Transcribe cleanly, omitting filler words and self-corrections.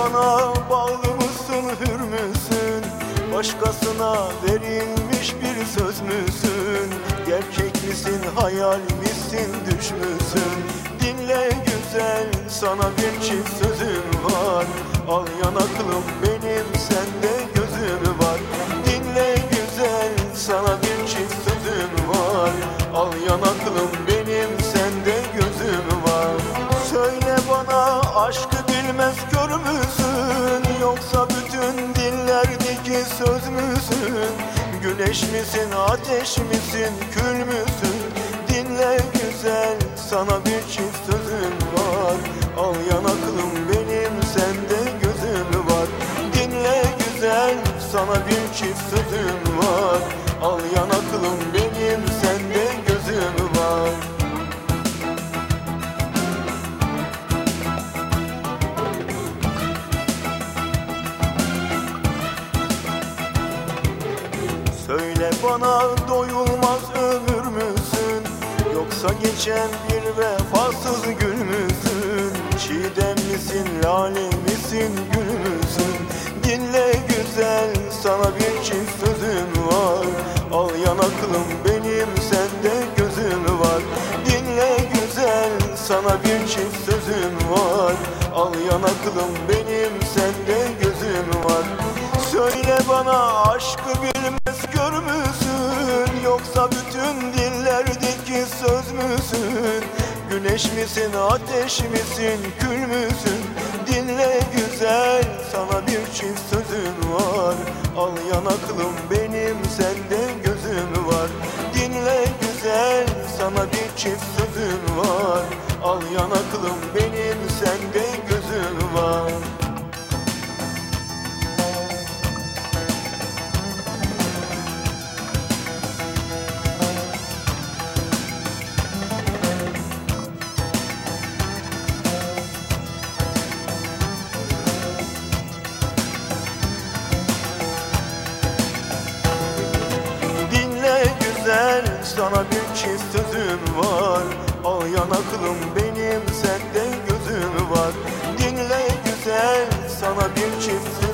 bana bağlı mısın, hür müsün? Başkasına verilmiş bir söz müsün? Gerçek misin, hayal misin, düş müsün? Dinle güzel, sana bir çift sözüm var. Al yanaklım benim, sende gözüm var. Dinle güzel, sana bir çift sözüm var. Al yanaklım benim, sende gözüm var. Söyle bana, aşkı bilmez kör müsün? Yoksa bütün dillerdeki söz müsün? Güneş misin, ateş misin, kül müsün? Dinle güzel, sana bir çift sözüm var. Al yanaklım benim, sende gözüm var. Dinle güzel, sana bir çift sözüm var. Al yanaklım benim, sende gözüm var. Söyle bana, doyulmaz ömür müsün? Yoksa geçen bir vefasız gül müsün? Çiğdem misin, lale misin, gül müsün? Dinle güzel, sana bir çift sözüm var. Al yanaklım benim, sende gözüm var. Dinle güzel, sana bir çift sözüm var. Al yanaklım benim, sende gözüm var. Söyle bana, aşkı bilmez kör müsün? Yoksa bütün dillerdeki söz müsün? Güneş misin, ateş misin, kül müsün? Dinle güzel, sana bir çift sözüm var. Al yanaklım benim, sende gözüm var. Dinle güzel, sana bir çift sözüm var. Al yanaklım benim, sende gözüm var. Sana bir çift sözüm var. Al yanaklım benim, sende gözüm var. Dinle güzel, sana bir çift sözüm var.